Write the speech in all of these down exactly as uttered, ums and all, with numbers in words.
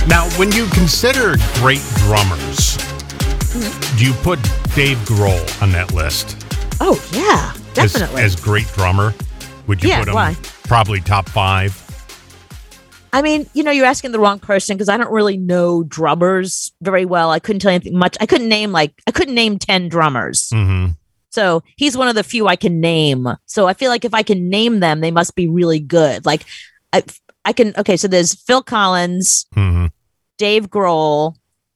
Now, when you consider great drummers, mm-hmm. do you put Dave Grohl on that list? Oh, yeah, definitely. As, as great drummer? Would you yeah, put him why? probably top five? I mean, you know, you're asking the wrong person because I don't really know drummers very well. I couldn't tell you anything much. I couldn't name like, I couldn't name ten drummers. Mm-hmm. So he's one of the few I can name. So I feel like if I can name them, they must be really good. Like I, I can, okay, so there's Phil Collins, mm-hmm. Dave Grohl,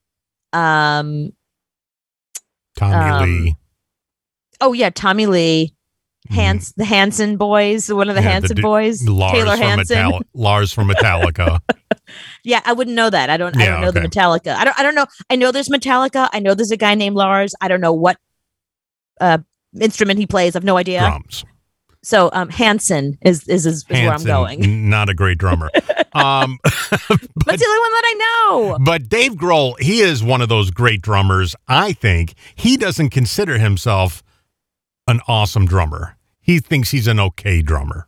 um, Tommy um, Lee. Oh yeah, Tommy Lee. Hans, mm. the Hanson boys, one of the yeah, Hanson the, boys, Lars Taylor from Hanson, Metalli- Lars from Metallica. Yeah, I wouldn't know that. I don't. Yeah, I don't know okay. the Metallica. I don't. I don't know. I know there's Metallica. I know there's a guy named Lars. I don't know what uh, instrument he plays. I've no idea. Drums. So um, Hanson is is, is, is Hanson, where I'm going. Not a great drummer. um, but, That's the only one that I know. But Dave Grohl, he is one of those great drummers. I think he doesn't consider himself an awesome drummer. He thinks he's an okay drummer.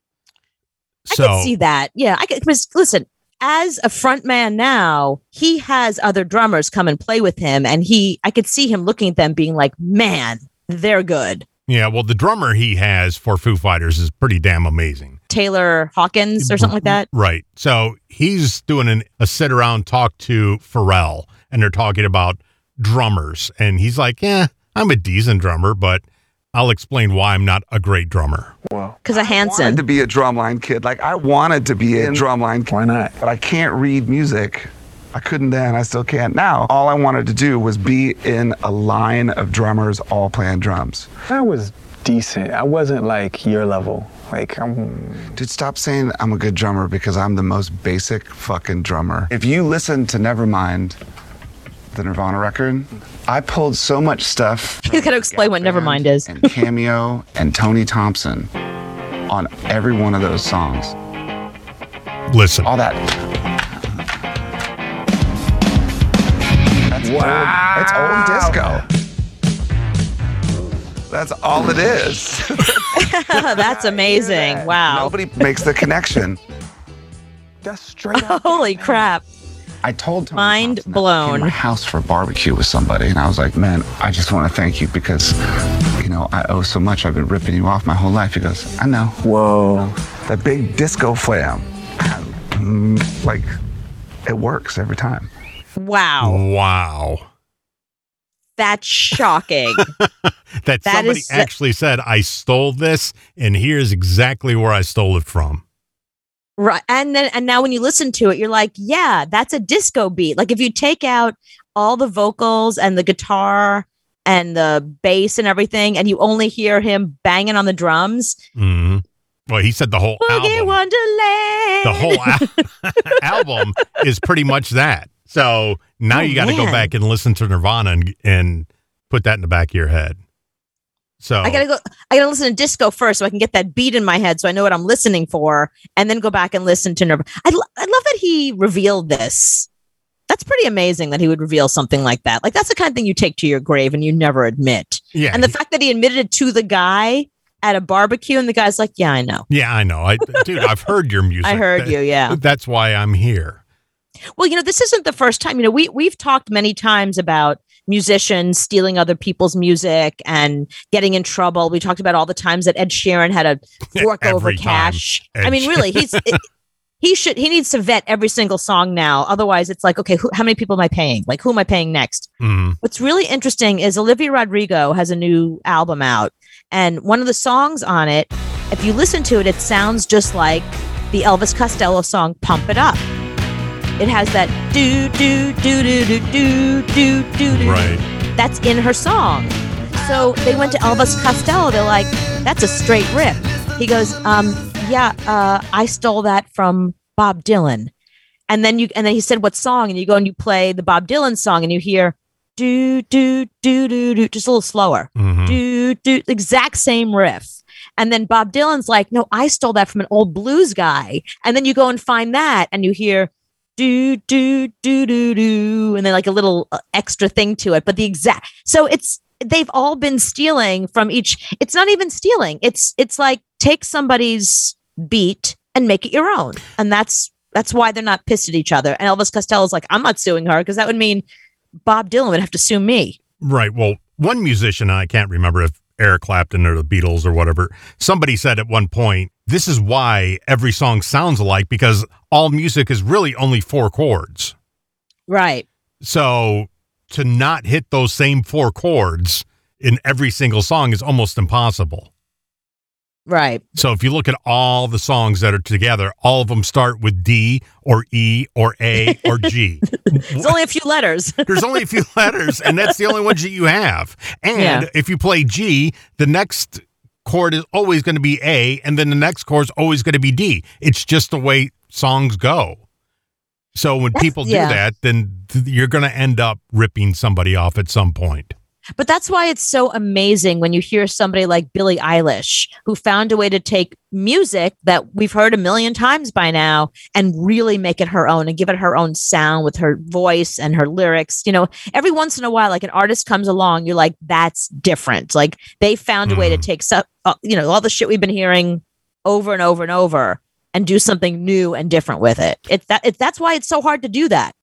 So, I can see that. Yeah, I can. Because listen, as a front man now, he has other drummers come and play with him, and he, I could see him looking at them, being like, "Man, they're good." Yeah, well, the drummer he has for Foo Fighters is pretty damn amazing. Taylor Hawkins or something like that. Right. So he's doing an, a sit around talk to Pharrell, and they're talking about drummers, and he's like, "Yeah, I'm a decent drummer, but I'll explain why I'm not a great drummer." Well, because of Hanson. I wanted to be a drumline kid. Like, I wanted to be a drumline kid. Why not? But I can't read music. I couldn't then. I still can't now. All I wanted to do was be in a line of drummers all playing drums. I was decent. I wasn't like your level. Like, I'm... Dude, stop saying I'm a good drummer because I'm the most basic fucking drummer. If you listen to Nevermind, the Nirvana record, I pulled so much stuff. You gotta explain what Nevermind is. And Cameo and Tony Thompson on every one of those songs. Listen. All that. That's wow. Old, it's old disco. That's all it is. That's amazing. That. Wow. Nobody makes the connection. That's straight up. Holy crap. I told Tony Mind Thompson blown. I came to my house for a barbecue with somebody, and I was like, "Man, I just want to thank you because, you know, I owe so much. I've been ripping you off my whole life." He goes, "I know." Whoa. That big disco flam, like, it works every time. Wow. Wow. That's shocking. that, that somebody is... actually said, "I stole this, and here's exactly where I stole it from." Right. And then, and now when you listen to it, you're like, yeah, that's a disco beat. Like if you take out all the vocals and the guitar and the bass and everything, and you only hear him banging on the drums. Mm-hmm. Well, he said the whole Boogie album. Wonderland. The whole al- album is pretty much that. So now oh, you got to go back and listen to Nirvana and, and put that in the back of your head. So I gotta go. I gotta listen to disco first, so I can get that beat in my head, so I know what I'm listening for, and then go back and listen to Nirvana. I, I love that he revealed this. That's pretty amazing that he would reveal something like that. Like that's the kind of thing you take to your grave and you never admit. Yeah, and the he, fact that he admitted it to the guy at a barbecue, and the guy's like, "Yeah, I know. Yeah, I know. I, dude, I've heard your music. I heard that, you. Yeah, that's why I'm here." Well, you know, this isn't the first time. You know, we we've talked many times about musicians stealing other people's music and getting in trouble. We talked about all the times that Ed Sheeran had a fork over cash. I mean, really, he's it, he should he needs to vet every single song now. Otherwise, it's like, okay, who, how many people am I paying? Like, who am I paying next? Mm. What's really interesting is Olivia Rodrigo has a new album out, and one of the songs on it, if you listen to it, it sounds just like the Elvis Costello song "Pump It Up." It has that do do do do do do do do do. Right. That's in her song. So they went to Elvis Costello. They're like, "That's a straight rip." He goes, "Um, yeah, uh, I stole that from Bob Dylan." And then you and then he said, "What song?" And you go and you play the Bob Dylan song, and you hear do do do do do, just a little slower. Mm-hmm. Do do, exact same riff. And then Bob Dylan's like, "No, I stole that from an old blues guy." And then you go and find that, and you hear do do do do do, and then like a little extra thing to it, but the exact. So it's they've all been stealing from each. It's not even stealing. It's it's like take somebody's beat and make it your own, and that's That's why they're not pissed at each other. And Elvis Costello's like, I'm not suing her because that would mean Bob Dylan would have to sue me. Right. Well, one musician, I can't remember if Eric Clapton or the Beatles or whatever, somebody said at one point, this is why every song sounds alike, because all music is really only four chords. Right. So to not hit those same four chords in every single song is almost impossible. Right. So if you look at all the songs that are together, all of them start with D or E or A or G. It's only a few letters. There's only a few letters, and that's the only ones that you have. And Yeah. if you play G, the next chord is always going to be A, and then the next chord is always going to be D. It's just the way songs go. So when That's- people do yeah. that, then th- you're going to end up ripping somebody off at some point. But that's why it's so amazing when you hear somebody like Billie Eilish, who found a way to take music that we've heard a million times by now and really make it her own and give it her own sound with her voice and her lyrics. You know, every once in a while, like an artist comes along, you're like, that's different. Like they found a way to Mhm. take, so, uh, you know, all the shit we've been hearing over and over and over and do something new and different with it. It's that, it, that's why it's so hard to do that.